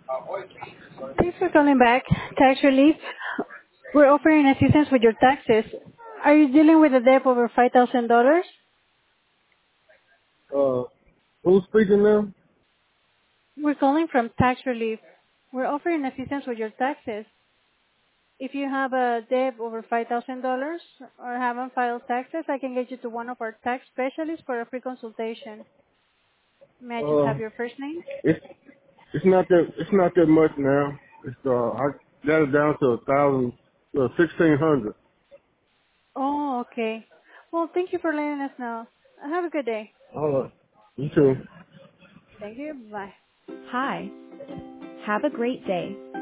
Thanks for calling back. Tax relief. We're offering assistance with your taxes. Are you dealing with a debt over $5,000? Uh, who's speaking now? We're calling from tax relief. We're offering assistance with your taxes. If you have a debt over $5,000 or haven't filed taxes, I can get you to one of our tax specialists for a free consultation. May I just Uh, have your first name? it's it's not that much now. It's I got it down to 1,600. Oh, okay. Well, thank you for letting us know. Have a good day. All right. You too. Thank you. Bye. Hi. Have a great day.